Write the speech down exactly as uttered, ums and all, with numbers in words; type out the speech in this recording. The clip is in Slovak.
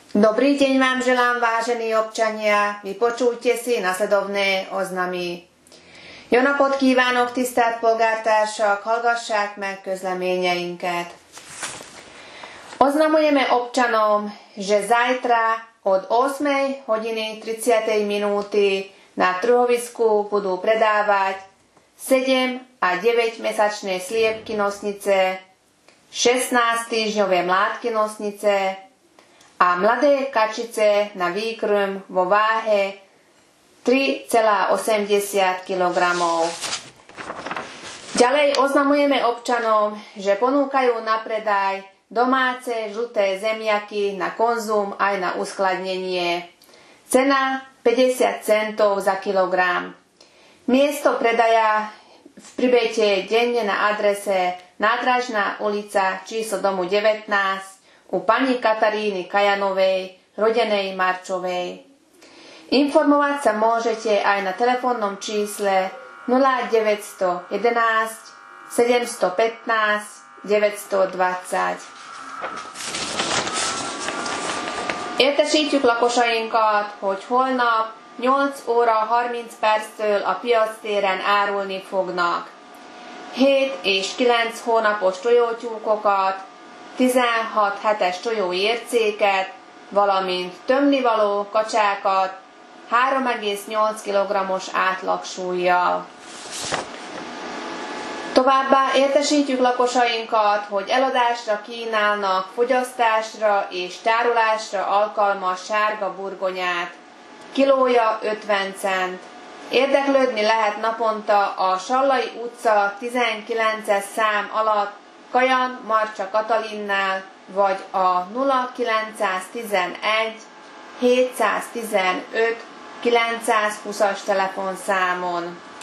Dobrý deň vám želám, vážení občania. Vypočujte si nasledovné oznamy. Jó napot kívánok, tisztelt polgártársak, hallgassák meg közleményeinket. Oznamujeme občanom, že zajtra od ôsmej hodiny tridsať minúty na trhovisku budú predávať sedem a deväť mesačné sliepky nosnice, šestnásť týždňové mládky nosnice a mladé kačice na výkrm vo váhe tri celé osemdesiat kilogramov. Ďalej oznamujeme občanom, že ponúkajú na predaj domáce žlté zemiaky na konzum aj na uskladnenie. Cena päťdesiat centov za kilogram. Miesto predaja pribejte denne na adrese Nádražná ulica číslo domu devätnásť u pani Kataríny Kajanovej, rodenej Marčovej. Informovať sa môžete aj na telefónnom čísle nula deväť jedna jedna sedem jedna päť deväť dva nula. Értesítjük lakosainkat, hogy holnap nyolc óra harminc perctől a piactéren árulni fognak hét és kilenc hónapos tojótyúkokat, tizenhat hetes tojóércéket, valamint tömnivaló kacsákat három egész nyolc kilogrammos átlagsúllyal. Továbbá értesítjük lakosainkat, hogy eladásra kínálnak fogyasztásra és tárolásra alkalmas sárga burgonyát. Kilója ötven cent. Érdeklődni lehet naponta a Sallai utca tizenkilences szám alatt Kajan Marcsa Katalinnál, vagy a nulla kilencszáztizenegy hétszáztizenöt kilencszázhúszas telefonszámon.